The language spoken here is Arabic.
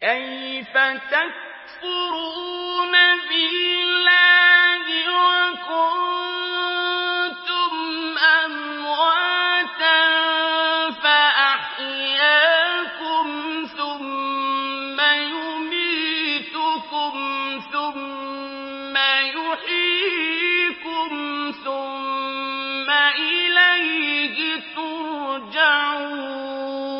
كيف تكفرون بالله وكنتم أمواتا فأحياكم ثم يميتكم ثم يحييكم ثم إليه ترجعون